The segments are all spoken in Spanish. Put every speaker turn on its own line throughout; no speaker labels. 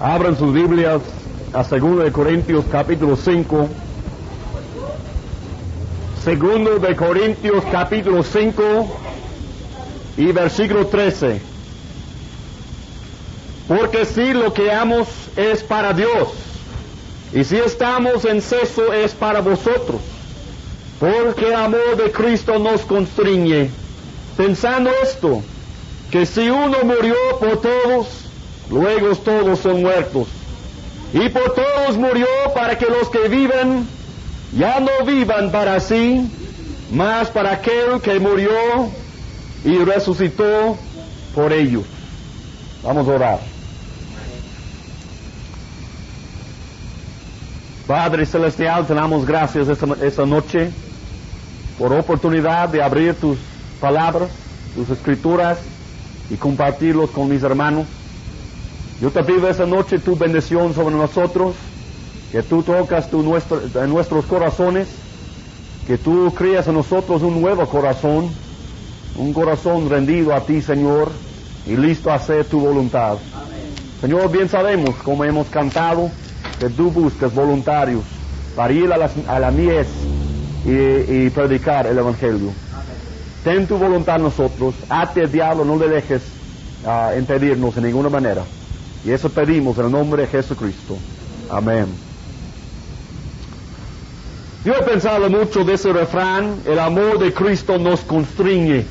Abran sus Biblias a 2 Corintios capítulo 5. 2 Corintios capítulo 5 y versículo 13. Porque si lo que hagamos es para Dios, y si estamos en ceso es para vosotros, porque el amor de Cristo nos constriñe, pensando esto, que si uno murió por todos, luego todos son muertos. Y por todos murió para que los que viven ya no vivan para sí, mas para aquel que murió y resucitó por ellos. Vamos a orar. Padre Celestial, te damos gracias esta noche por oportunidad de abrir tus palabras, tus escrituras y compartirlos con mis hermanos. Yo te pido esta noche tu bendición sobre nosotros, que tú tocas en nuestros corazones, que tú creas en nosotros un nuevo corazón, un corazón rendido a ti, Señor, y listo a hacer tu voluntad. Amén. Señor, bien sabemos, como hemos cantado, que tú buscas voluntarios para ir a la mies y predicar el Evangelio. Amén. Ten tu voluntad en nosotros, ate al diablo, no le dejes impedirnos en ninguna manera. Y eso pedimos en el nombre de Jesucristo. Amén. Yo he pensado mucho de ese refrán: el amor de Cristo nos constriñe.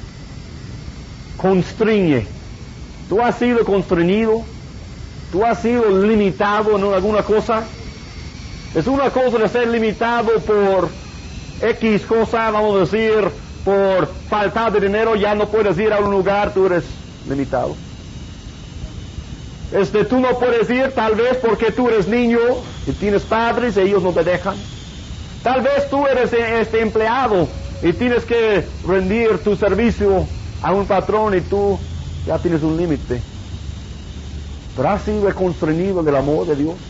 Constriñe. ¿Tú has sido constreñido? ¿Tú has sido limitado en alguna cosa? Es una cosa de ser limitado por X cosa, vamos a decir, por falta de dinero, ya no puedes ir a un lugar, tú eres limitado. Tú no puedes ir, tal vez porque tú eres niño y tienes padres y ellos no te dejan. Tal vez tú eres empleado y tienes que rendir tu servicio a un patrón y tú ya tienes un límite. Pero has sido constreñido del amor de Dios.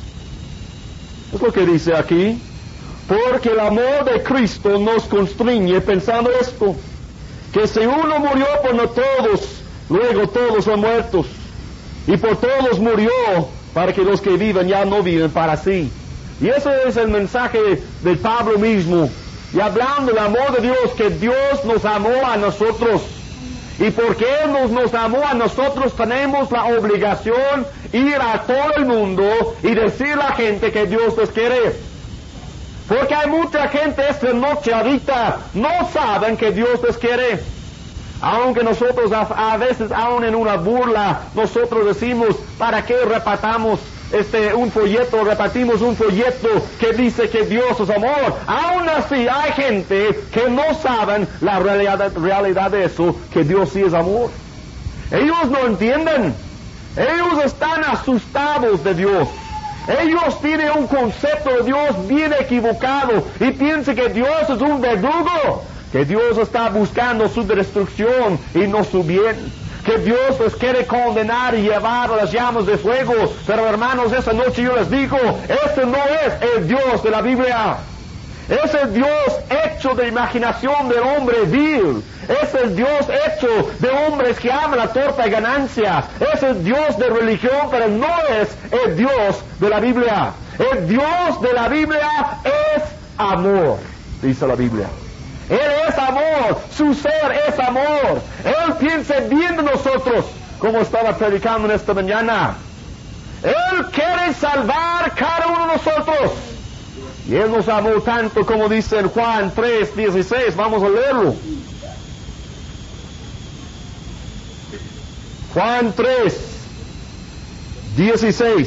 Es lo que dice aquí. Porque el amor de Cristo nos constriñe, pensando esto, que si uno murió por no todos, luego todos son muertos. Y por todos murió, para que los que viven ya no viven para sí. Y ese es el mensaje de Pablo mismo. Y hablando del amor de Dios, que Dios nos amó a nosotros. Y porque Él nos amó a nosotros, tenemos la obligación de ir a todo el mundo y decir a la gente que Dios les quiere. Porque hay mucha gente esta noche ahorita no saben que Dios les quiere. Aunque nosotros a veces, aún en una burla, nosotros decimos, ¿para qué repartimos un folleto que dice que Dios es amor? Aún así hay gente que no saben la realidad de eso, que Dios sí es amor. Ellos no entienden. Ellos están asustados de Dios. Ellos tienen un concepto de Dios bien equivocado y piensan que Dios es un verdugo, que Dios está buscando su destrucción y no su bien, que Dios les quiere condenar y llevar a las llamas de fuego. Pero hermanos, esta noche yo les digo, este no es el Dios de la Biblia. Es el Dios hecho de imaginación del hombre vil. Es el Dios hecho de hombres que aman la torpe ganancia. Es el Dios de religión, pero no es el Dios de la Biblia. El Dios de la Biblia es amor, dice la Biblia. Él es amor, su ser es amor. Él piensa bien de nosotros, como estaba predicando en esta mañana. Él quiere salvar cada uno de nosotros. Y Él nos amó tanto, como dice en Juan 3:16. Vamos a leerlo. Juan 3:16.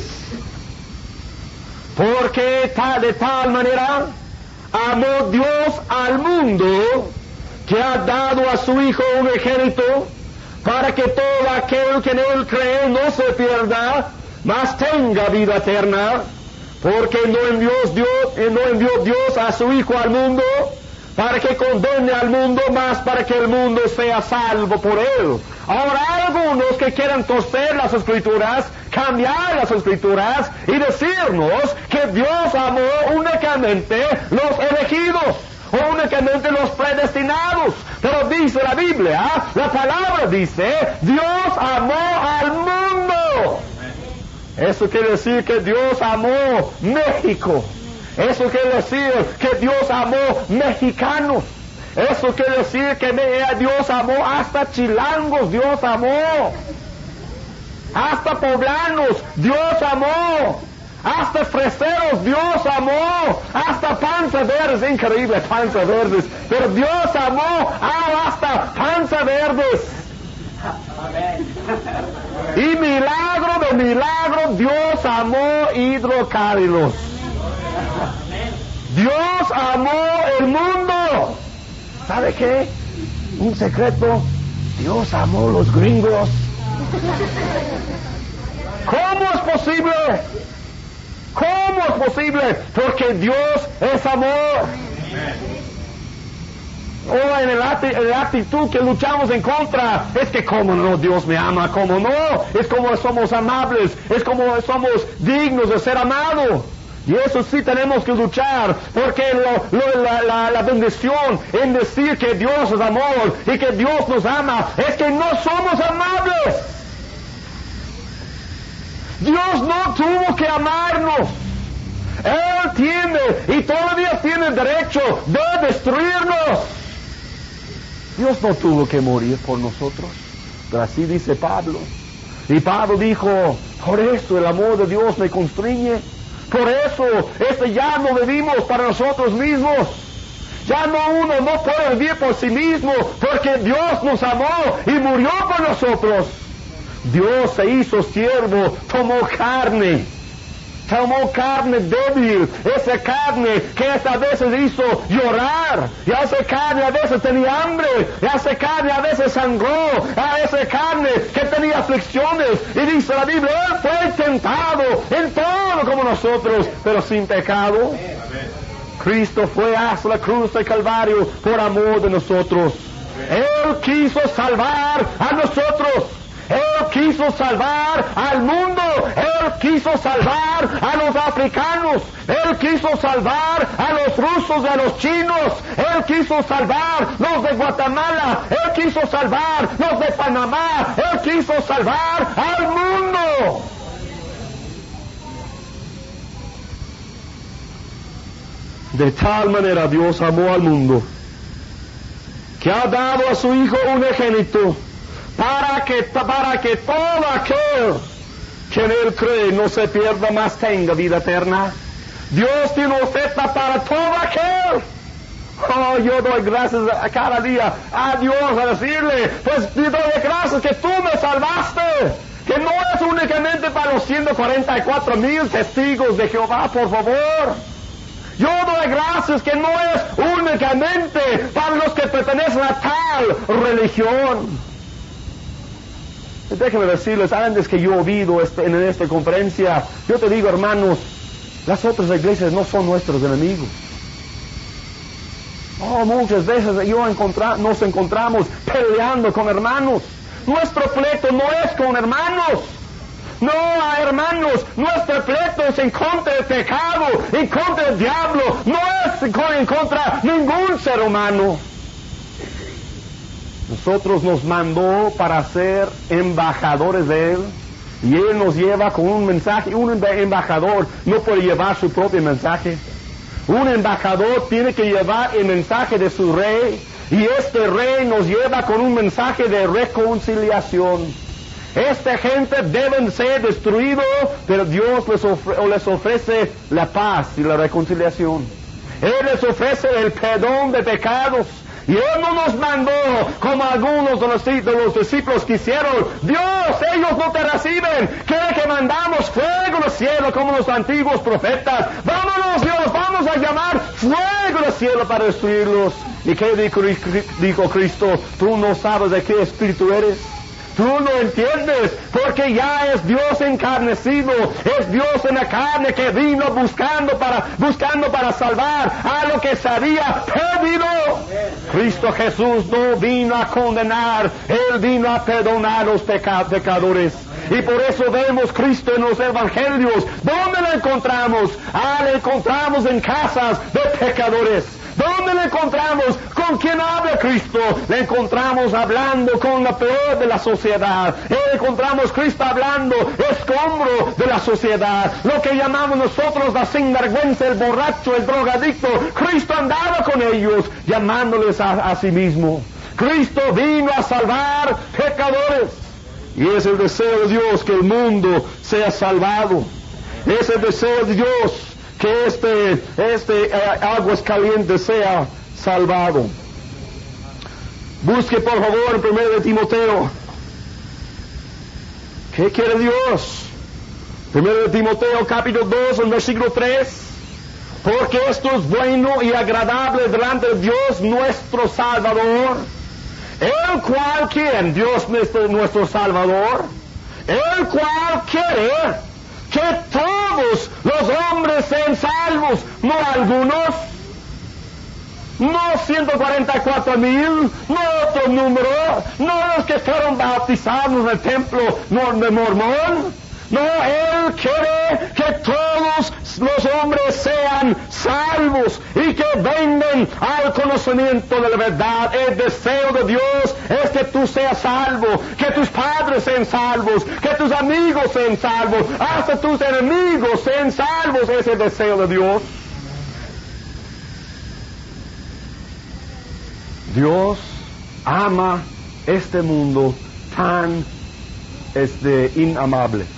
Porque de tal manera amó Dios al mundo, que ha dado a su Hijo unigénito, para que todo aquel que en Él cree no se pierda, mas tenga vida eterna. Porque no envió Dios a su Hijo al mundo para que condene al mundo, mas para que el mundo sea salvo por Él. Ahora hay algunos que quieren torcer las Escrituras, cambiar las Escrituras y decirnos que Dios amó únicamente los elegidos, o únicamente los predestinados. Pero dice la Biblia, la palabra dice, Dios amó al mundo. Eso quiere decir que Dios amó México. Eso quiere decir que Dios amó mexicanos. Eso quiere decir que Dios amó hasta chilangos, Dios amó. Hasta poblanos, Dios amó. Hasta freseros, Dios amó. Hasta panza verdes, increíble, panza verdes. Pero Dios amó hasta panza verdes. Y milagro de milagro, Dios amó hidrocálidos. Dios amó el mundo. ¿Sabe qué? Un secreto. Dios amó los gringos. ¿Cómo es posible? ¿Cómo es posible? Porque Dios es amor. O en la actitud que luchamos en contra, es que como no, Dios me ama, como no, es como somos amables, es como somos dignos de ser amados. Y eso sí tenemos que luchar, porque la bendición en decir que Dios es amor y que Dios nos ama, es que no somos amables. Dios no tuvo que amarnos. Él tiene y todavía tiene derecho de destruirnos. Dios no tuvo que morir por nosotros, pero así dice Pablo. Y Pablo dijo, por eso el amor de Dios me constriñe. Por eso ya no vivimos para nosotros mismos. Ya uno no puede vivir por sí mismo, porque Dios nos amó y murió por nosotros. Dios se hizo siervo, tomó carne débil, esa carne que a veces hizo llorar, y esa carne a veces tenía hambre, y esa carne a veces sangró, a esa carne que tenía aflicciones, y dice la Biblia, Él fue tentado en todo como nosotros, pero sin pecado. Cristo fue hasta la cruz del Calvario por amor de nosotros. Él quiso salvar a nosotros. Él quiso salvar al mundo. Él quiso salvar a los africanos. Él quiso salvar a los rusos y a los chinos. Él quiso salvar los de Guatemala. Él quiso salvar los de Panamá. Él quiso salvar al mundo. De tal manera Dios amó al mundo, que ha dado a su Hijo unigénito, para que todo aquel que en Él cree no se pierda, más tenga vida eterna. Dios tiene oferta para todo aquel. Oh, yo doy gracias a cada día a Dios a decirle, pues te doy gracias que tú me salvaste, que no es únicamente para los 144,000 testigos de Jehová, por favor. Yo doy gracias que no es únicamente para los que pertenecen a tal religión. Déjenme decirles, antes que yo he oído en esta conferencia, yo te digo, hermanos, las otras iglesias no son nuestros enemigos. Oh, muchas veces nos encontramos peleando con hermanos. Nuestro pleito no es con hermanos. No, hermanos, nuestro pleito es en contra del pecado, en contra del diablo, no es en contra de ningún ser humano. Nosotros nos mandó para ser embajadores de Él, y Él nos lleva con un mensaje. Un embajador no puede llevar su propio mensaje. Un embajador tiene que llevar el mensaje de su rey, y este rey nos lleva con un mensaje de reconciliación. Esta gente deben ser destruidos, pero Dios les ofrece la paz y la reconciliación. Él les ofrece el perdón de pecados. Y Él no nos mandó como algunos de los discípulos quisieron. Dios, ellos no te reciben. Quiere que mandamos fuego del cielo como los antiguos profetas. Vámonos, Dios, vamos a llamar fuego del cielo para destruirlos. ¿Y qué dijo Cristo? Tú no sabes de qué espíritu eres. Tú no entiendes, porque ya es Dios encarnecido, es Dios en la carne que vino buscando para salvar a lo que se había perdido. Cristo Jesús no vino a condenar, Él vino a perdonar a los pecadores. Y por eso vemos Cristo en los evangelios. ¿Dónde lo encontramos? Lo encontramos en casas de pecadores. ¿Dónde le encontramos? ¿Con quién habla Cristo? Le encontramos hablando con la peor de la sociedad. Le encontramos Cristo hablando escombro de la sociedad. Lo que llamamos nosotros la sinvergüenza, el borracho, el drogadicto. Cristo andaba con ellos, llamándoles a sí mismo. Cristo vino a salvar pecadores. Y es el deseo de Dios que el mundo sea salvado. Es el deseo de Dios que este aguas calientes sea salvado. Busque por favor en 1 de Timoteo. ¿Qué quiere Dios? 1 de Timoteo capítulo 2, en versículo 3. Porque esto es bueno y agradable delante de Dios nuestro Salvador. El cual, ¿quién? Dios nuestro Salvador. El cual quiere que todos los hombres sean salvos, no algunos, no 144,000, no otro número, no los que fueron bautizados en el templo de Mormón. No, Él quiere que todos los hombres sean salvos y que vengan al conocimiento de la verdad. El deseo de Dios es que tú seas salvo, que tus padres sean salvos, que tus amigos sean salvos, hasta tus enemigos sean salvos. Es el deseo de Dios. Dios ama este mundo tan inamable.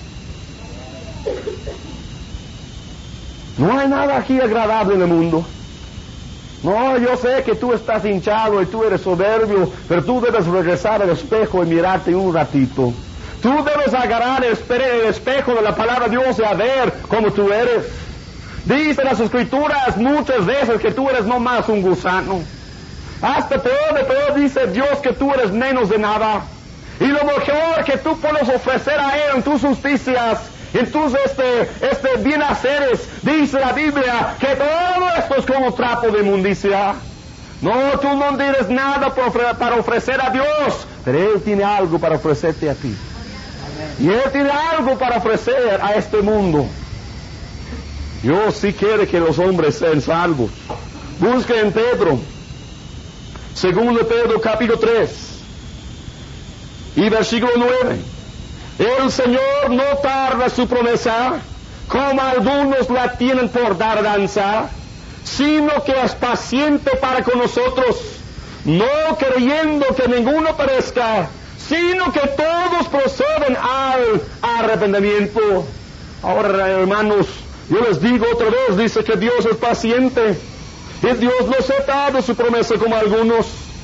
No hay nada aquí agradable en el mundo. No, yo sé que tú estás hinchado y tú eres soberbio, pero tú debes regresar al espejo y mirarte un ratito. Tú debes agarrar el espejo de la palabra de Dios y a ver cómo tú eres. Dice las Escrituras muchas veces que tú eres no más un gusano. Hasta peor de peor dice Dios que tú eres menos de nada. Y lo mejor que tú puedes ofrecer a Él en tus justicias, en tus bienhaceres, dice la Biblia que todo esto es como trapo de inmundicia. No, tú no tienes nada para ofrecer a Dios, pero Él tiene algo para ofrecerte a ti. Y Él tiene algo para ofrecer a este mundo. Dios sí quiere que los hombres sean salvos. Busque en Pedro, 2 Pedro capítulo 3 y versículo 9. El Señor no tarda su promesa, como algunos la tienen por tardanza, sino que es paciente para con nosotros, no creyendo que ninguno perezca, sino que todos proceden al arrepentimiento. Ahora, hermanos, yo les digo otra vez, dice que Dios es paciente, y Dios no se ha dado su promesa como algunos.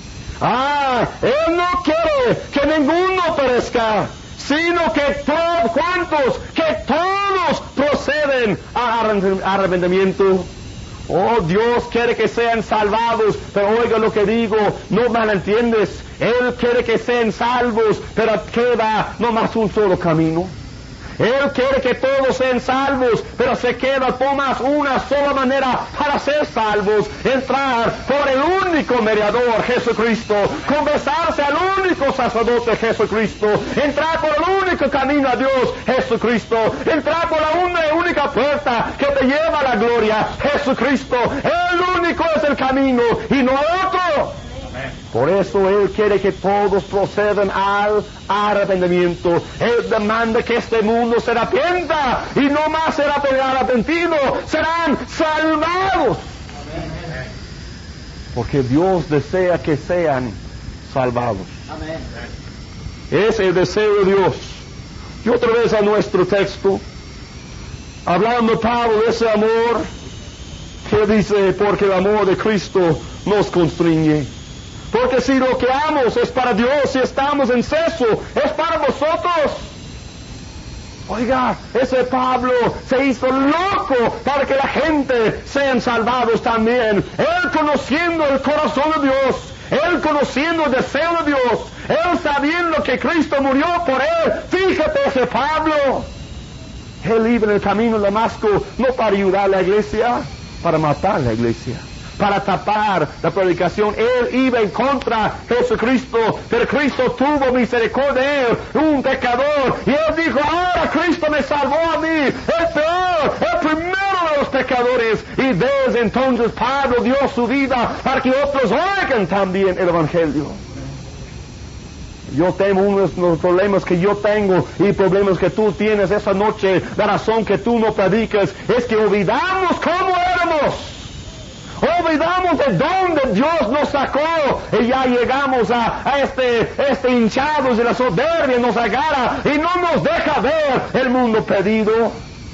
Él no quiere que ninguno perezca, sino que todos, ¿cuántos? Que todos proceden al arrepentimiento. Oh, Dios quiere que sean salvados, pero oiga lo que digo, no malentiendes. Él quiere que sean salvos, pero queda nomás un solo camino. Él quiere que todos sean salvos, pero se queda nomás una sola manera para ser salvos: entrar por el único mediador, Jesucristo, confesarse al único sacerdote, Jesucristo, entrar por el único camino a Dios, Jesucristo, entrar por la única puerta que te lleva a la gloria, Jesucristo. El único es el camino y no otro. Por eso Él quiere que todos procedan al arrepentimiento. Él demanda que este mundo se arrepienta, y no más será arrepentido, serán salvados. Porque Dios desea que sean salvados. Es el deseo de Dios. Y otra vez a nuestro texto, hablando Pablo de ese amor, que dice: porque el amor de Cristo nos constriñe. Porque si lo que amamos es para Dios, si estamos en ceso, es para vosotros. Oiga, ese Pablo se hizo loco para que la gente sean salvados también. Él conociendo el corazón de Dios, él conociendo el deseo de Dios, él sabiendo que Cristo murió por él. Fíjate ese Pablo. Él iba en el camino de Damasco no para ayudar a la iglesia, para matar a la iglesia, para tapar la predicación. Él iba en contra de Jesucristo, pero Cristo tuvo misericordia de él, un pecador, y él dijo: ahora Cristo me salvó a mí, el peor, el primero de los pecadores. Y desde entonces Pablo dio su vida para que otros oigan también el Evangelio. Yo temo uno de los problemas que yo tengo y problemas que tú tienes esa noche. La razón que tú no predicas es que olvidamos cómo éramos. Olvidamos de dónde Dios nos sacó y ya llegamos a este hinchados de la soberbia nos agarra y no nos deja ver el mundo perdido.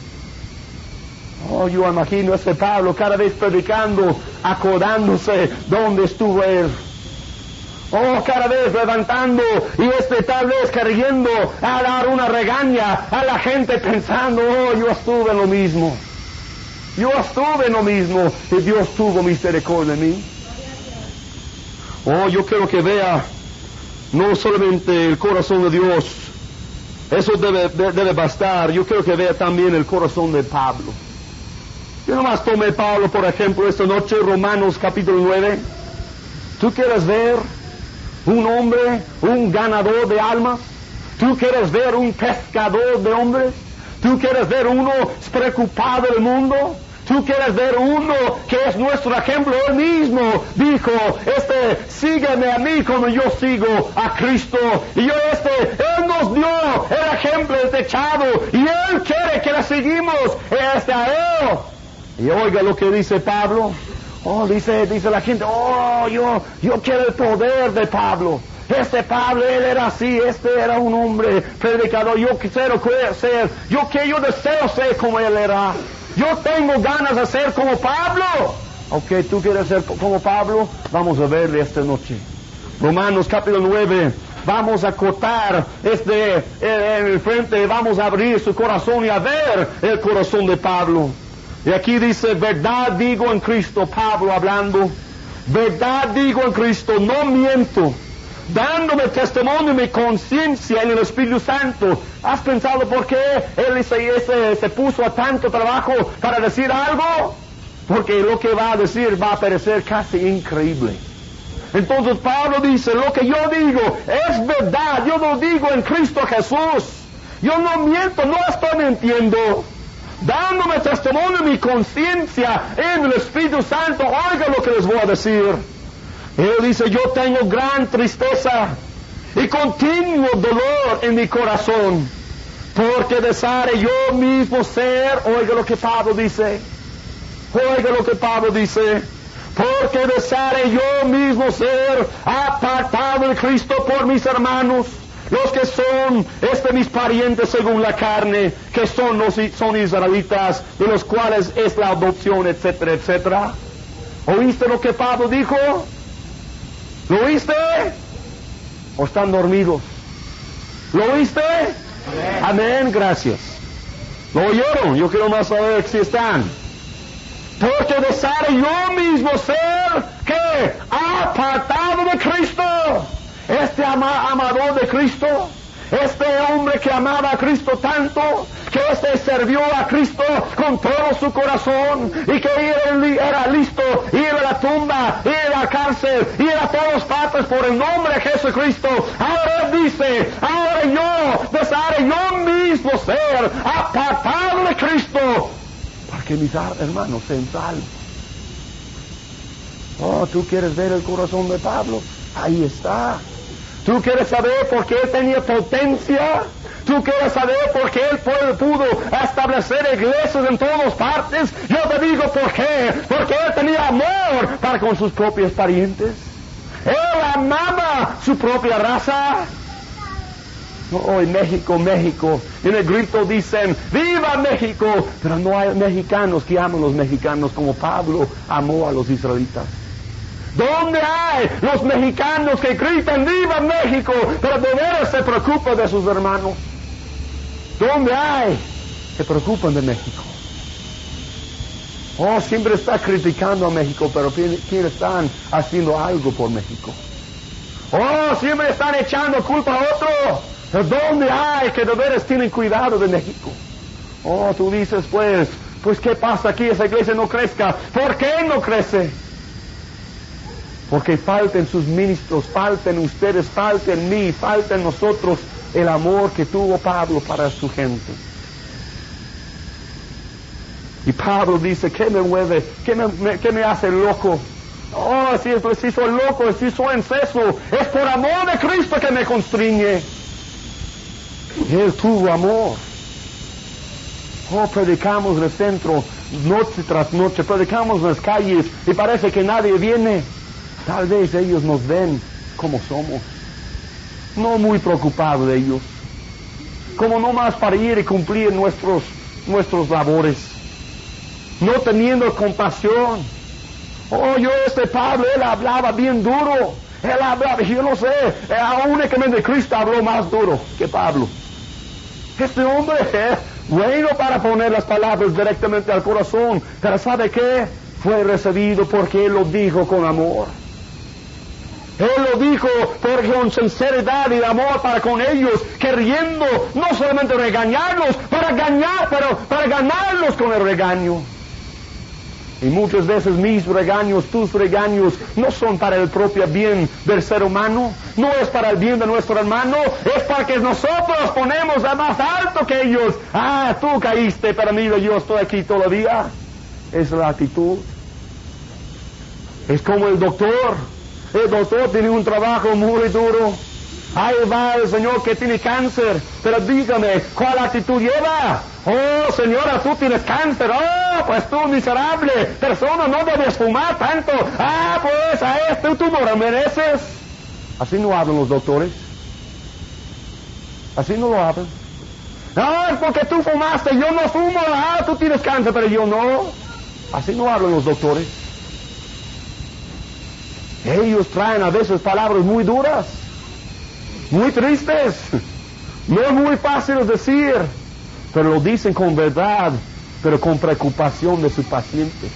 Oh, yo imagino a ese Pablo cada vez predicando, acordándose dónde estuvo él. Oh, cada vez levantando y tal vez queriendo a dar una regaña a la gente pensando, oh, yo estuve en lo mismo. Yo estuve en lo mismo y Dios tuvo misericordia de mí. Oh, yo quiero que vea no solamente el corazón de Dios, eso debe bastar. Yo quiero que vea también el corazón de Pablo. Yo nomás tomé Pablo, por ejemplo, esta noche, Romanos capítulo 9. ¿Tú quieres ver un hombre, un ganador de almas? ¿Tú quieres ver un pescador de hombres? ¿Tú quieres ver uno preocupado del mundo? ¿Tú quieres ver uno que es nuestro ejemplo? Él mismo dijo, sígueme a mí como yo sigo a Cristo. Y Él nos dio el ejemplo desechado y Él quiere que le seguimos a Él. Y oiga lo que dice Pablo. Oh, dice la gente, oh, yo quiero el poder de Pablo. Pablo, él era así, era un hombre predicador. Yo deseo ser como él era. Yo tengo ganas de ser como Pablo. Ok, tú quieres ser como Pablo, vamos a verle esta noche. Romanos capítulo 9. Vamos a cortar en el frente, vamos a abrir su corazón y a ver el corazón de Pablo. Y aquí dice, verdad digo en Cristo, Pablo hablando, verdad digo en Cristo, no miento, dándome testimonio de mi conciencia en el Espíritu Santo. ¿Has pensado por qué él se puso a tanto trabajo para decir algo? Porque lo que va a decir va a parecer casi increíble. Entonces Pablo dice, lo que yo digo es verdad, yo lo digo en Cristo Jesús. Yo no miento, no estoy mintiendo. Dándome testimonio de mi conciencia en el Espíritu Santo, oiga lo que les voy a decir. Él dice, yo tengo gran tristeza y continuo dolor en mi corazón, porque desearé yo mismo ser, oiga lo que Pablo dice, porque desearé yo mismo ser apartado de Cristo por mis hermanos, los que son mis parientes según la carne, que son israelitas, de los cuales es la adopción, etcétera, etcétera. ¿Oíste lo que Pablo dijo? ¿Lo oíste? ¿O están dormidos? ¿Lo oíste? Amén, gracias. ¿Lo oyeron? Yo quiero más saber si están. Porque desearé yo mismo ser, ¿qué? Apartado de Cristo. Amador de Cristo, hombre que amaba a Cristo tanto, que sirvió a Cristo con todo su corazón, y que era listo ir a la tumba, ir a la cárcel, ir a todas partes por el nombre de Jesucristo. Ahora dice, ahora yo desearé yo mismo ser apartado de Cristo, para que mis hermanos sean salvos. Oh, ¿tú quieres ver el corazón de Pablo? Ahí está. ¿Tú quieres saber por qué él tenía potencia? ¿Tú quieres saber por qué él pudo establecer iglesias en todas partes? Yo te digo por qué. Porque él tenía amor para con sus propios parientes. Él amaba su propia raza. Oh, en México, en el grito dicen, ¡Viva México! Pero no hay mexicanos que aman a los mexicanos como Pablo amó a los israelitas. ¿Dónde hay los mexicanos que gritan ¡Viva México! Pero de veras se preocupan de sus hermanos? ¿Dónde hay que preocupan de México? Oh, siempre está criticando a México, pero ¿quién están haciendo algo por México? Oh, siempre están echando culpa a otro. ¿Pero dónde hay que de veras tienen cuidado de México? Oh, tú dices, pues ¿qué pasa aquí? Esa iglesia no crezca. ¿Por qué no crece? Porque falten sus ministros, falten ustedes, falten mí, falten nosotros el amor que tuvo Pablo para su gente. Y Pablo dice, ¿qué me mueve? ¿Qué me hace loco? Oh, si soy loco, si soy incesto, es por amor de Cristo que me constriñe. Él tuvo amor. Oh, predicamos en el centro, noche tras noche, predicamos en las calles y parece que nadie viene. Tal vez ellos nos ven como somos, no muy preocupados de ellos, como no más para ir y cumplir nuestros labores, no teniendo compasión. Oh, Pablo, él hablaba bien duro, él hablaba, yo no sé, únicamente Cristo habló más duro que Pablo. Este hombre es bueno para poner las palabras directamente al corazón, pero ¿sabe qué? Fue recibido porque él lo dijo con amor. Él lo dijo con sinceridad y amor para con ellos, queriendo no solamente regañarlos, para ganarlos con el regaño. Y muchas veces mis regaños, tus regaños, no son para el propio bien del ser humano, no es para el bien de nuestro hermano, es para que nosotros ponemos a más alto que ellos. Ah, tú caíste, pero mira, yo estoy aquí todavía. Es la actitud. Es como el doctor. El doctor tiene un trabajo muy duro. Ahí va el señor que tiene cáncer, pero dígame, ¿cuál actitud lleva? Oh, señora, tú tienes cáncer. Oh, pues tú, miserable persona, no debes fumar tanto. Ah, pues a esto tú no lo mereces. Así no hablan los doctores. Así no lo hablan. No, es porque tú fumaste, yo no fumo. Ah, tú tienes cáncer, pero yo no. Así no hablan los doctores. Ellos traen a veces palabras muy duras, muy tristes, no muy fáciles de decir, pero lo dicen con verdad, pero con preocupación de su paciente.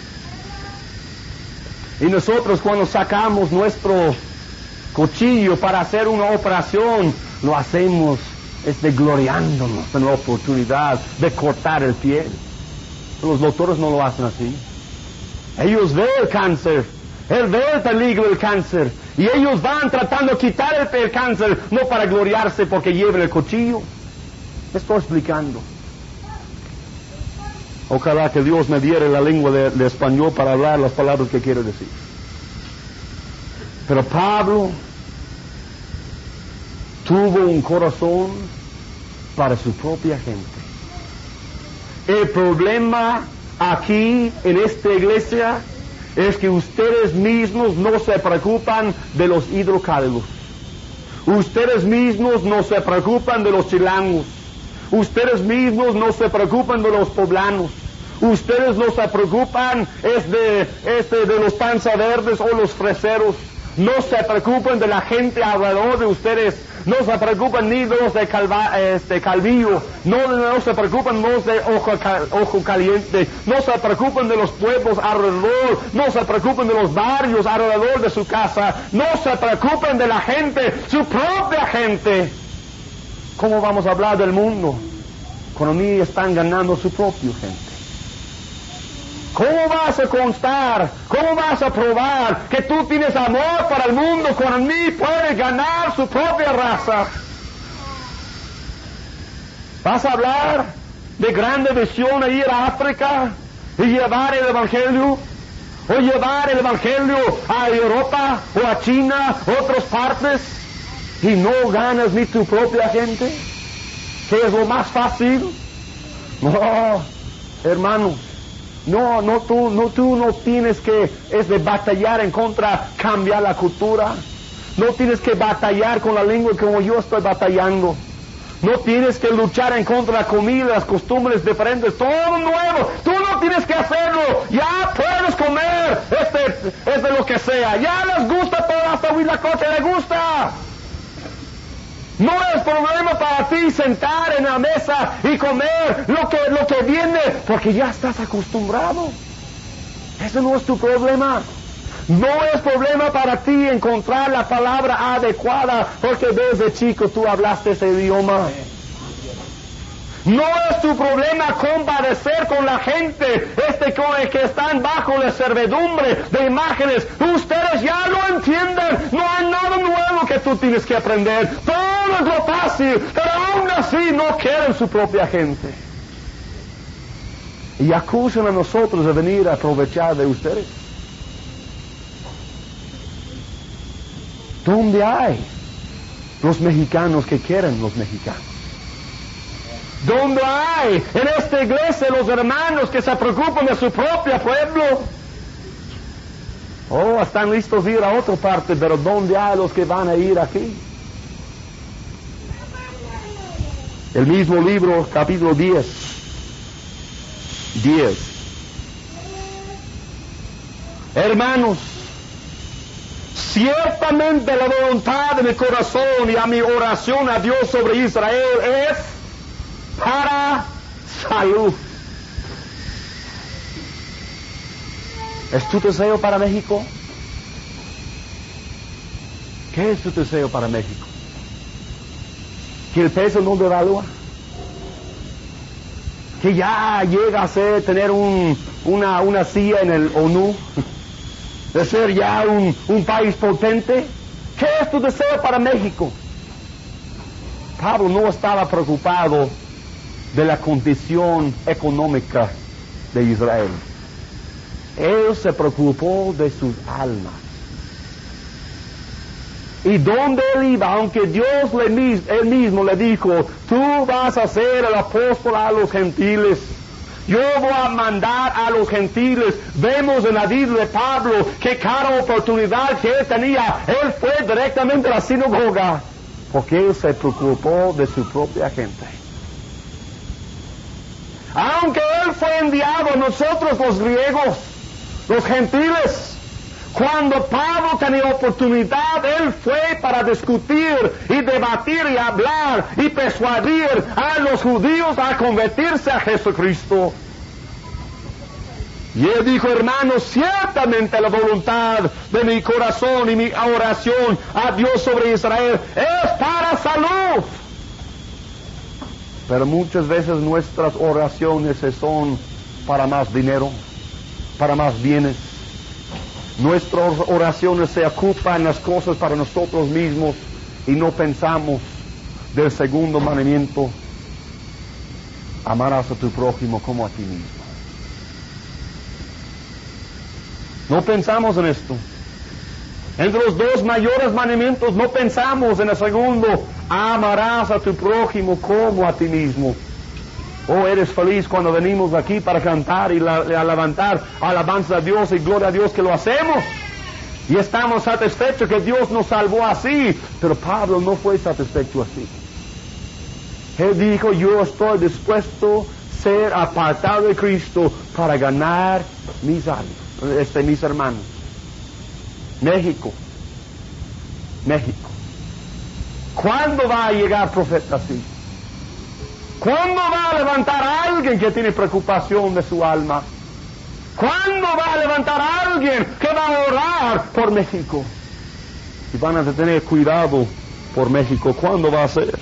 Y nosotros cuando sacamos nuestro cuchillo para hacer una operación, lo hacemos gloriándonos en la oportunidad de cortar el piel. Los doctores no lo hacen así. Ellos ven el cáncer, él ve el peligro del cáncer, y ellos van tratando de quitar el cáncer, no para gloriarse porque lleven el cuchillo. Me estoy explicando. Ojalá que Dios me diera la lengua de español para hablar las palabras que quiero decir. Pero Pablo tuvo un corazón para su propia gente. El problema aquí en esta iglesia es que ustedes mismos no se preocupan de los hidrocálidos. Ustedes mismos no se preocupan de los chilangos. Ustedes mismos no se preocupan de los poblanos. Ustedes no se preocupan de los panza verdes o los freseros. No se preocupan de la gente alrededor de ustedes. No se preocupan ni de los de Calvillo. No se preocupan los de Ojo Caliente. No se preocupan de los pueblos alrededor. No se preocupan de los barrios alrededor de su casa. No se preocupan de la gente, su propia gente. ¿Cómo vamos a hablar del mundo cuando ni están ganando su propia gente? ¿Cómo vas a constar? ¿Cómo vas a probar que tú tienes amor para el mundo cuando ni puedes ganar su propia raza? ¿Vas a hablar de grande visión a ir a África y llevar el Evangelio? ¿O llevar el Evangelio a Europa o a China, otras partes, y no ganas ni tu propia gente? ¿Qué es lo más fácil? No, hermanos. Tú no tienes que batallar en contra, cambiar la cultura. No tienes que batallar con la lengua como yo estoy batallando. No tienes que luchar en contra de la comida, las costumbres diferentes, todo nuevo. Tú no tienes que hacerlo. Ya puedes comer de lo que sea. Ya les gusta todo, hasta Huitlacoche le gusta. No es problema para ti sentar en la mesa y comer lo que viene, porque ya estás acostumbrado. Ese no es tu problema. No es problema para ti encontrar la palabra adecuada, porque desde chico tú hablaste ese idioma. No es tu problema compadecer con la gente que están bajo la servidumbre de imágenes. Ustedes ya lo entienden. No hay nada nuevo que tú tienes que aprender. Todo es lo fácil, pero aún así no quieren su propia gente. y acusan a nosotros de venir a aprovechar de ustedes. ¿Dónde hay los mexicanos que quieren los mexicanos? ¿Dónde hay en esta iglesia los hermanos que se preocupan de su propio pueblo? Oh, están listos a ir a otra parte, pero ¿dónde hay los que van a ir aquí? El mismo libro, capítulo 10. Hermanos, ciertamente la voluntad de mi corazón y a mi oración a Dios sobre Israel es para salud. ¿Es tu deseo para México? ¿Qué es tu deseo para México? ¿Que el peso no devalúa? ¿Que ya llega a tener una silla en el ONU? ¿De ser ya un país potente? ¿Qué es tu deseo para México? Pablo no estaba preocupado de la condición económica de Israel. Él se preocupó de sus almas. Y donde él iba, aunque Dios él mismo le dijo, tú vas a ser el apóstol a los gentiles, yo voy a mandar a los gentiles. Vemos en la Biblia de Pablo que cada oportunidad que él tenía, él fue directamente a la sinagoga, porque él se preocupó de su propia gente. Aunque él fue enviado a nosotros los griegos, los gentiles, cuando Pablo tenía oportunidad, él fue para discutir y debatir y hablar y persuadir a los judíos a convertirse a Jesucristo. Y él dijo, hermanos, ciertamente la voluntad de mi corazón y mi oración a Dios sobre Israel es para salud. Pero muchas veces nuestras oraciones son para más dinero, para más bienes. Nuestras oraciones se ocupan las cosas para nosotros mismos y no pensamos del segundo mandamiento: amarás a tu prójimo como a ti mismo. No pensamos en esto. Entre los dos mayores mandamientos no pensamos en el segundo: amarás a tu prójimo como a ti mismo. Oh, eres feliz cuando venimos aquí para cantar y levantar alabanza a Dios y gloria a Dios que lo hacemos. Y estamos satisfechos que Dios nos salvó así. Pero Pablo no fue satisfecho así. Él dijo, yo estoy dispuesto a ser apartado de Cristo para ganar mis almas, mis hermanos. México. ¿Cuándo va a llegar profeta así? ¿Cuándo va a levantar a alguien que tiene preocupación de su alma? ¿Cuándo va a levantar a alguien que va a orar por México? Y van a tener cuidado por México. ¿Cuándo va a ser?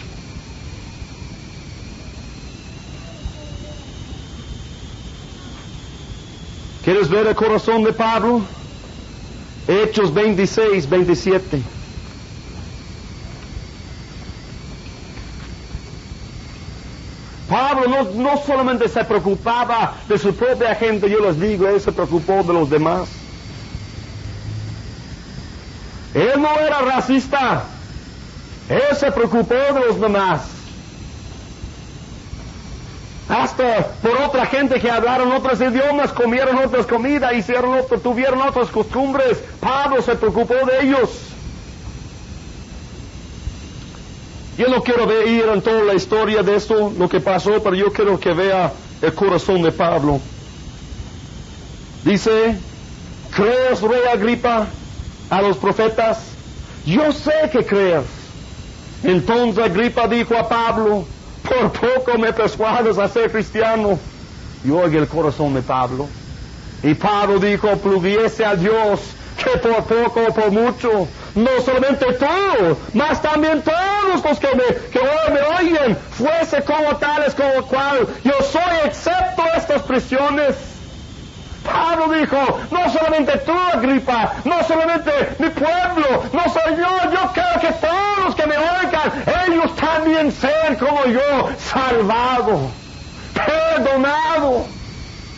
¿Quieres ver el corazón de Pablo? Hechos 26, 27. Pablo no solamente se preocupaba de su propia gente, yo les digo, él se preocupó de los demás. Él no era racista, él se preocupó de los demás. Hasta por otra gente que hablaron otros idiomas, comieron otras comidas, tuvieron otras costumbres, Pablo se preocupó de ellos. Yo no quiero ir en toda la historia de esto, lo que pasó, pero yo quiero que vea el corazón de Pablo. Dice, ¿crees, rey Agripa, a los profetas? Yo sé que crees. Entonces Agripa dijo a Pablo, por poco me persuades a ser cristiano. Y oye el corazón de Pablo. Y Pablo dijo, pluguiese a Dios, que por poco o por mucho, no solamente tú, mas también todos los que hoy me oyen, fuese como tales como cual yo soy, excepto estas prisiones. Pablo dijo, no solamente tú, Agripa, no solamente mi pueblo, no soy yo quiero que todos los que me oigan, ellos también sean como yo, salvados, perdonados.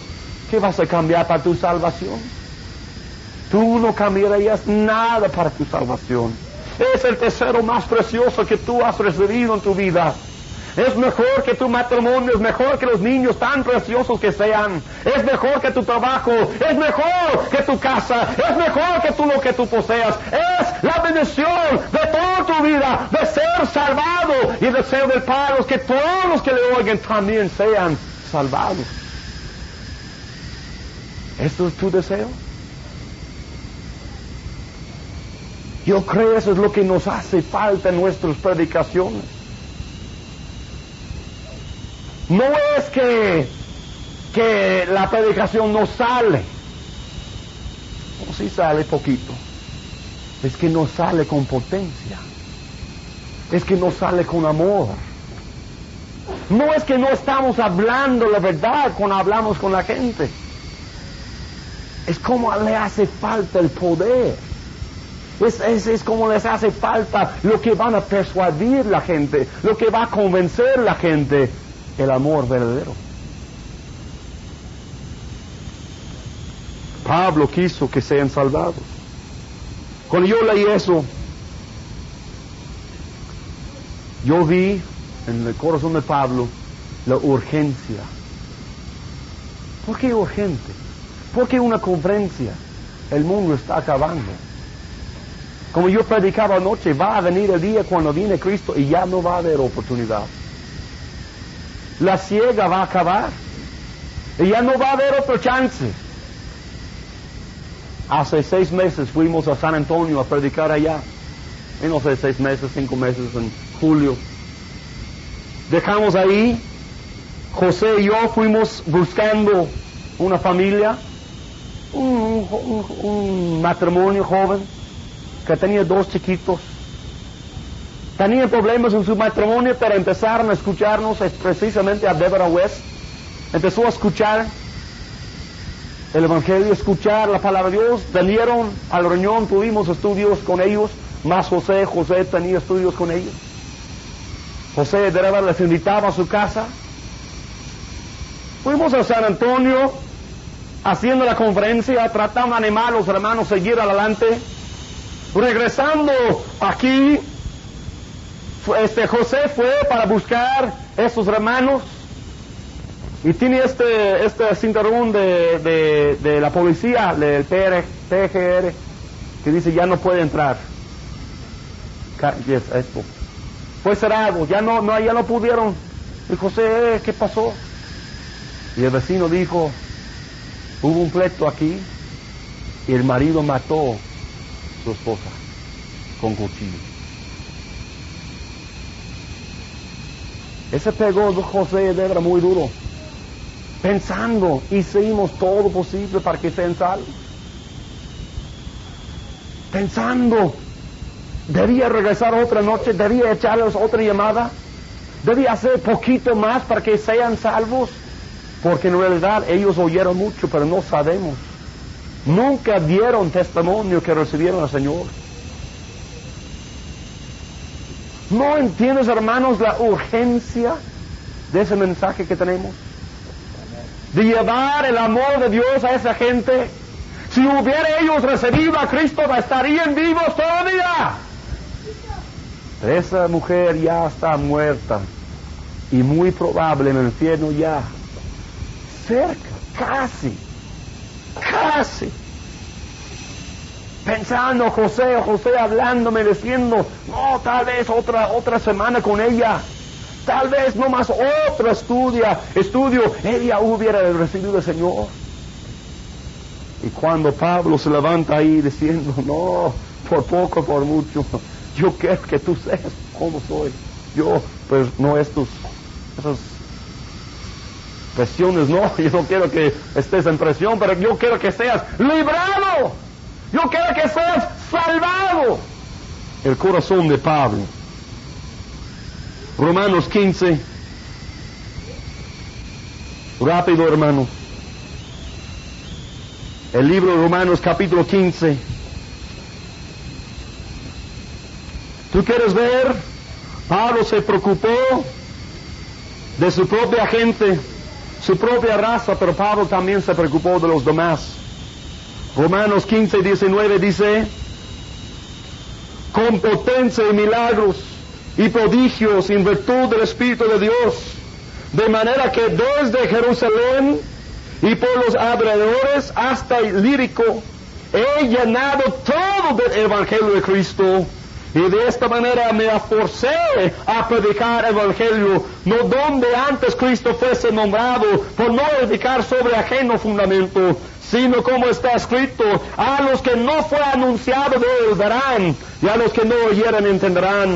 ¿qué vas a cambiar para tu salvación? Tú no cambiarías nada para tu salvación. Es el tesoro más precioso que tú has recibido en tu vida. Es mejor que tu matrimonio, es mejor que los niños tan preciosos que sean. Es mejor que tu trabajo, es mejor que tu casa, es mejor que tú lo que tú poseas. Es la bendición de toda tu vida, de ser salvado, y el deseo del Padre es que todos los que le oigan también sean salvados. ¿Esto es tu deseo? Yo creo que eso es lo que nos hace falta en nuestras predicaciones. No es que la predicación no sale, o sí sale poquito, es que no sale con potencia, es que no sale con amor. No es que no estamos hablando la verdad cuando hablamos con la gente, es como le hace falta el poder. Es como les hace falta lo que van a persuadir la gente, lo que va a convencer la gente, el amor verdadero. Pablo quiso que sean salvados. Cuando yo leí eso, yo vi en el corazón de Pablo la urgencia. ¿Por qué urgente? ¿Por qué una conferencia? El mundo está acabando. Como yo predicaba anoche, va a venir el día cuando viene Cristo y ya no va a haber oportunidad. La ciega va a acabar y ya no va a haber otra chance. Hace 6 meses fuimos a San Antonio a predicar allá. Y no sé, 6 meses, 5 meses, en julio. Dejamos ahí. José y yo fuimos buscando una familia, un matrimonio joven que tenía 2 chiquitos. Tenían problemas en su matrimonio, pero empezaron a escucharnos, precisamente a Deborah West. Empezó a escuchar el Evangelio, escuchar la palabra de Dios. Vinieron al reunión, tuvimos estudios con ellos, más José tenía estudios con ellos. José de verdad les invitaba a su casa. Fuimos a San Antonio, haciendo la conferencia, tratando de animar a los hermanos a seguir adelante. Regresando aquí, José fue para buscar estos hermanos y tiene este cinturón de la policía, del PGR, que dice ya no puede entrar. Esto fue cerrado, ya no pudieron. Y José, ¿qué pasó? Y el vecino dijo, hubo un pleito aquí y el marido mató a su esposa con cuchillo. Ese pegó a José de verdad muy duro, pensando, hicimos todo posible para que sean salvos. Pensando, debía regresar otra noche, debía echarles otra llamada, debía hacer poquito más para que sean salvos, porque en realidad ellos oyeron mucho, pero no sabemos. Nunca dieron testimonio que recibieron al Señor. ¿No entiendes, hermanos, la urgencia de ese mensaje que tenemos? De llevar el amor de Dios a esa gente. Si hubiera ellos recibido a Cristo, estarían vivos todavía. Pero esa mujer ya está muerta y muy probable en el infierno ya. Cerca, casi. Pensando José hablándome, diciendo, no, tal vez otra semana con ella, tal vez no más otro estudio, ella hubiera recibido al Señor. Y cuando Pablo se levanta ahí diciendo, no, por poco, por mucho, yo quiero que tú seas como soy. Yo, pues no esas presiones, no, yo no quiero que estés en presión, pero yo quiero que seas librado. Yo quiero que seas salvado. El corazón de Pablo. Romanos 15. Rápido, hermano. El libro de Romanos capítulo 15. ¿Tú quieres ver? Pablo se preocupó de su propia gente. su propia raza, pero Pablo también se preocupó de los demás. Romanos 15:19 dice, con potencia y milagros y prodigios en virtud del Espíritu de Dios, de manera que desde Jerusalén y por los alrededores hasta Ilírico he llenado todo del Evangelio de Cristo, y de esta manera me esforcé a predicar el Evangelio, no donde antes Cristo fuese nombrado, por no edificar sobre ajeno fundamento, sino como está escrito, a los que no fue anunciado de él verán, y a los que no oyeren entenderán.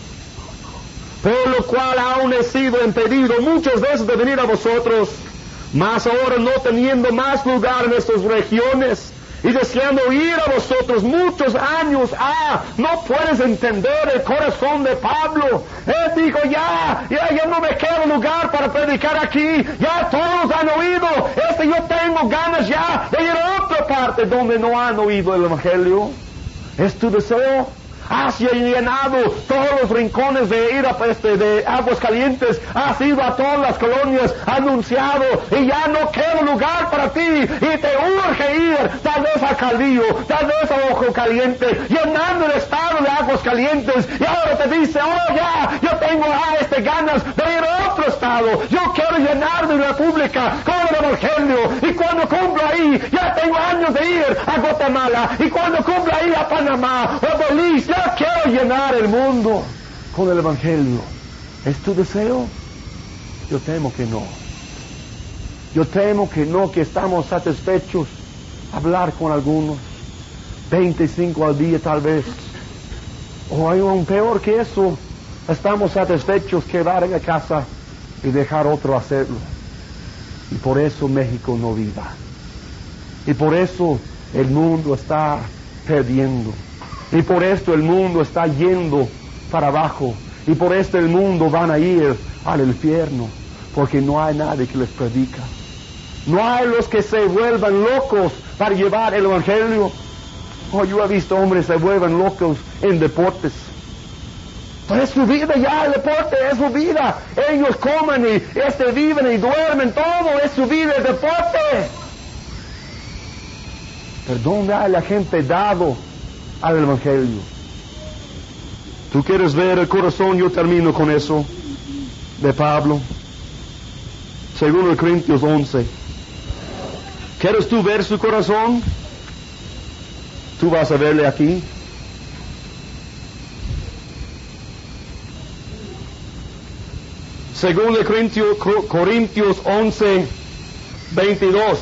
Por lo cual aún he sido impedido muchas veces de venir a vosotros, mas ahora no teniendo más lugar en estas regiones, y deseando ir a vosotros muchos años, no puedes entender el corazón de Pablo. Él dijo, ya no me queda lugar para predicar aquí, ya todos han oído, yo tengo ganas ya de ir a otra parte donde no han oído el Evangelio. ¿Es tu deseo? Has llenado todos los rincones de Aguascalientes, has ido a todas las colonias, anunciado, y ya no queda lugar para ti, y te urge ir, tal vez a Calvillo, tal vez a Ojo Caliente, llenando el estado de Aguascalientes, y ahora te dice, yo tengo ganas de ir a otro estado, yo quiero llenar mi república con el Evangelio, y cuando cumplo ahí, ya tengo años de ir a Guatemala, y cuando cumplo ahí a Panamá, o Belice, ya quiero llenar el mundo con el Evangelio. ¿Es tu deseo? Yo temo que no. Yo temo que no, que estamos satisfechos hablar con algunos, 25 al día tal vez. O hay un peor que eso, estamos satisfechos quedar en la casa y dejar otro hacerlo. Y por eso México no viva. Y por eso el mundo está perdiendo. Y por esto el mundo está yendo para abajo. Y por esto el mundo van a ir al infierno. Porque no hay nadie que les predica. No hay los que se vuelvan locos para llevar el Evangelio. Yo he visto hombres que se vuelven locos en deportes. Pero es su vida ya, el deporte es su vida. Ellos comen y viven y duermen, todo es su vida, el deporte. Pero ¿dónde hay la gente dado al Evangelio? ¿Tú quieres ver el corazón? Yo termino con eso de Pablo. 2 Corintios 11. ¿Quieres tú ver su corazón? Tú vas a verle aquí. Según Corintios 11, 22.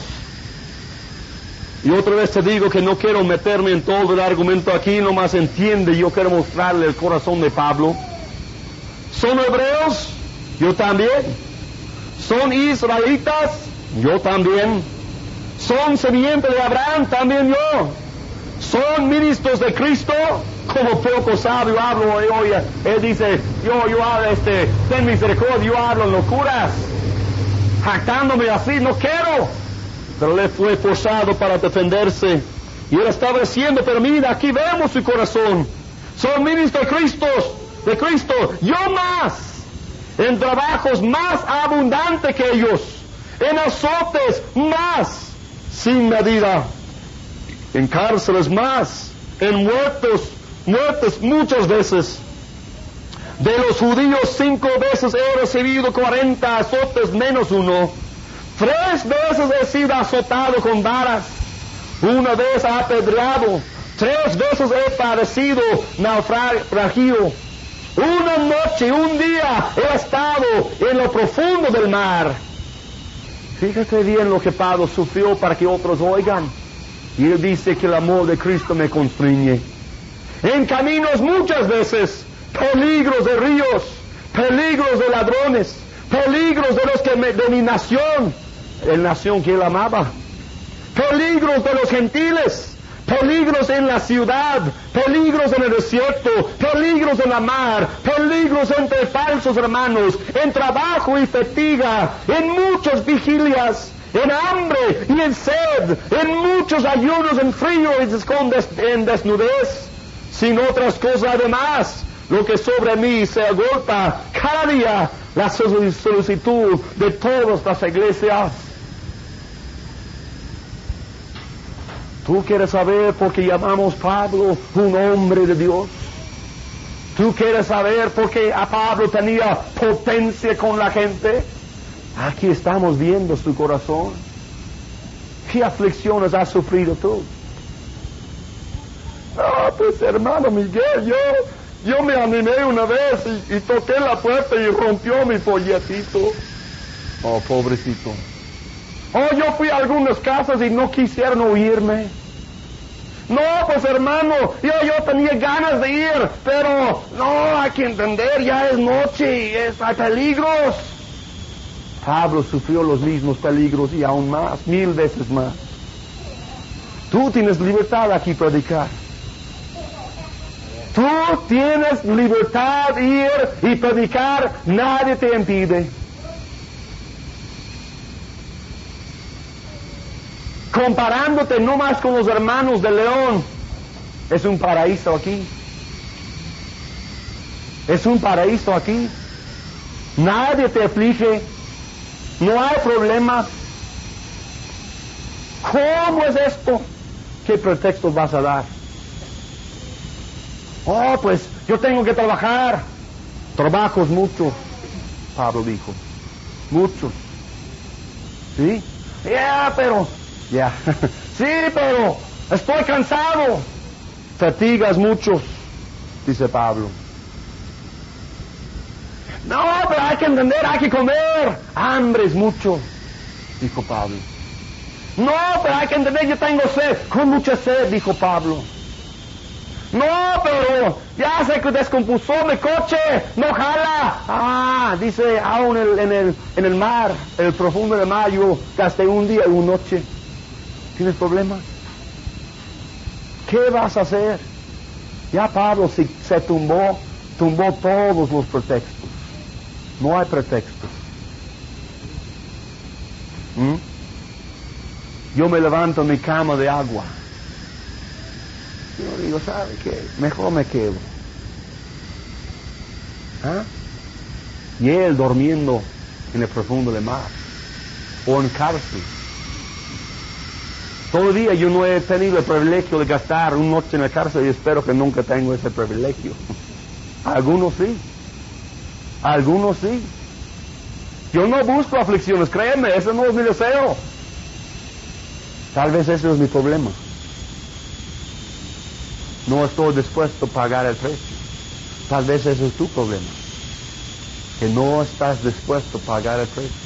Y otra vez te digo que no quiero meterme en todo el argumento aquí, nomás entiende, yo quiero mostrarle el corazón de Pablo. ¿Son hebreos? Yo también. ¿Son israelitas? Yo también. ¿Son semiente de Abraham? También yo. ¿Son ministros de Cristo? Como poco sabio hablo hoy. Él dice, ten misericordia, yo hablo locuras, jactándome así, no quiero. Pero él fue forzado para defenderse. Y él estaba diciendo, pero mira, aquí vemos su corazón. Son ministros de Cristo, yo más. En trabajos más abundantes que ellos. En azotes más, sin medida. En cárceles más. En muertes muchas veces. De los judíos 5 veces he recibido 40 azotes menos 1. 3 veces he sido azotado con varas, 1 vez apedreado, 3 veces he padecido naufragio, 1 noche, 1 día he estado en lo profundo del mar. Fíjate bien lo que Pablo sufrió para que otros oigan. Y él dice que el amor de Cristo me constriñe. En caminos muchas veces, peligros de ríos, peligros de ladrones, peligros de los de mi nación, el nación que él amaba, peligros de los gentiles, peligros en la ciudad, peligros en el desierto, peligros en la mar, peligros entre falsos hermanos, en trabajo y fatiga, en muchas vigilias, en hambre y en sed, en muchos ayunos, en frío y en desnudez, sin otras cosas además, lo que sobre mí se agolpa cada día, la solicitud de todas las iglesias. ¿Tú quieres saber por qué llamamos a Pablo un hombre de Dios? ¿Tú quieres saber por qué a Pablo tenía potencia con la gente? Aquí estamos viendo su corazón. ¿Qué aflicciones has sufrido tú? Pues hermano Miguel, yo me animé una vez y toqué la puerta y rompió mi folletito. Oh, pobrecito. Yo fui a algunas casas y no quisieron oírme. No, pues hermano, yo tenía ganas de ir, pero no, hay que entender, ya es noche, hay peligros. Pablo sufrió los mismos peligros y aún más, 1000 veces más. Tú tienes libertad aquí predicar. Tú tienes libertad de ir y predicar, nadie te impide. Comparándote no más con los hermanos de León, es un paraíso aquí. Es un paraíso aquí. Nadie te aflige. No hay problema. ¿Cómo es esto? ¿Qué pretexto vas a dar? Pues yo tengo que trabajar. Trabajos mucho, Pablo dijo. Muchos. ¿Sí? Sí, pero estoy cansado. Fatigas muchos, dice Pablo. No, pero hay que entender, hay que comer. Hambre es mucho, dijo Pablo. No, pero hay que entender, yo tengo sed. Con mucha sed, dijo Pablo. No, pero ya se descompuso mi coche, no jala. Dice, aún en el mar, en el profundo del mar, yo gasté un día y una noche. ¿Tienes problemas? ¿Qué vas a hacer? Ya Pablo se tumbó todos los pretextos. No hay pretextos. Yo me levanto en mi cama de agua. Yo digo, ¿sabe qué? Mejor me quedo. Y él durmiendo en el profundo del mar. O en cárcel. Todavía yo no he tenido el privilegio de gastar una noche en la cárcel y espero que nunca tenga ese privilegio. Algunos sí. Algunos sí. Yo no busco aflicciones, créeme, ese no es mi deseo. Tal vez ese es mi problema. No estoy dispuesto a pagar el precio. Tal vez ese es tu problema. Que no estás dispuesto a pagar el precio.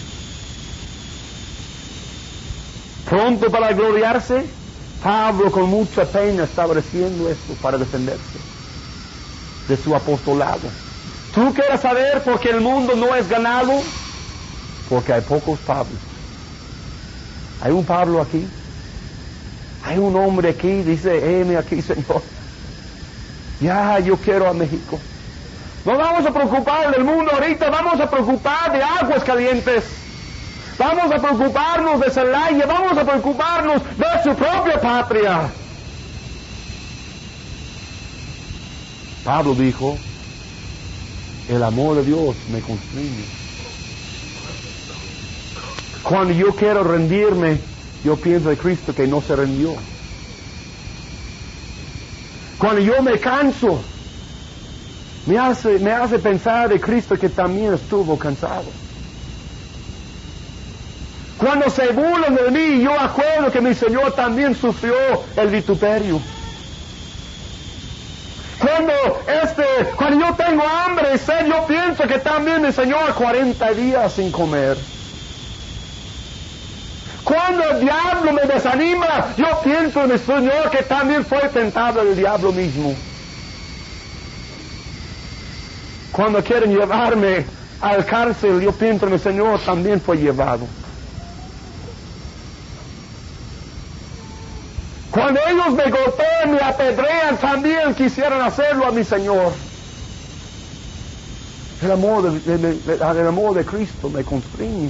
Pronto para gloriarse, Pablo con mucha pena estaba haciendo esto para defenderse de su apostolado. ¿Tú quieres saber por qué el mundo no es ganado? Porque hay pocos Pablos. Hay un Pablo aquí. Hay un hombre aquí, dice, heme aquí, Señor. Ya, yo quiero a México. No vamos a preocupar del mundo ahorita, vamos a preocupar de aguas calientes. Vamos a preocuparnos de Celaya, vamos a preocuparnos de su propia patria. Pablo dijo, el amor de Dios me constriñe. Cuando yo quiero rendirme, yo pienso de Cristo que no se rindió. Cuando yo me canso, me hace pensar de Cristo que también estuvo cansado. Cuando se burlan de mí, yo acuerdo que mi Señor también sufrió el vituperio. Cuando yo tengo hambre y sed, yo pienso que también mi Señor 40 días sin comer. Cuando el diablo me desanima, yo pienso en mi Señor que también fue tentado el diablo mismo. Cuando quieren llevarme al cárcel, yo pienso en mi Señor también fue llevado. Cuando ellos me golpean, me apedrean, también quisieran hacerlo a mi Señor. El amor de Cristo me constriñe.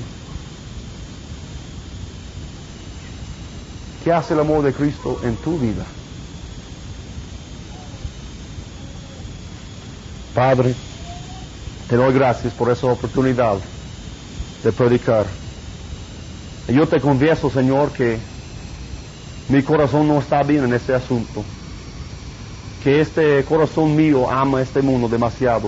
¿Qué hace el amor de Cristo en tu vida? Padre, Te doy gracias por esa oportunidad de predicar. Y yo te confieso, Señor, que mi corazón no está bien en este asunto. Que este corazón mío ama este mundo demasiado.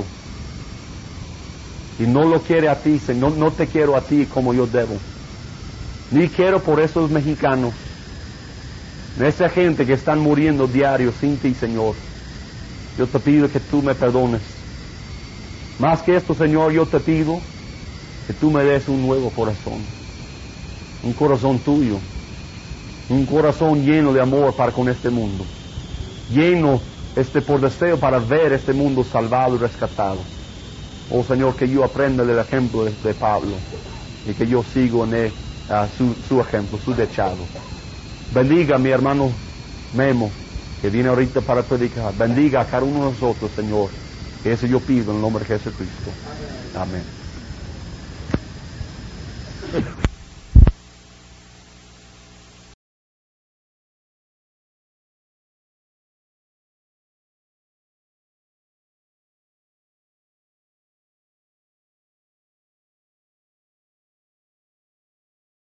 Y no lo quiere a ti, Señor. No te quiero a ti como yo debo. Ni quiero por esos mexicanos. Esa gente que están muriendo diario sin ti, Señor. Yo te pido que tú me perdones. Más que esto, Señor, yo te pido que tú me des un nuevo corazón. Un corazón tuyo. Un corazón lleno de amor para con este mundo. Lleno por deseo para ver este mundo salvado y rescatado. Oh Señor, que yo aprenda del ejemplo de Pablo y que yo sigo en él, su ejemplo, su dechado. Bendiga a mi hermano Memo, que viene ahorita para predicar. Bendiga a cada uno de nosotros, Señor. Que eso yo pido en el nombre de Jesucristo. Amén.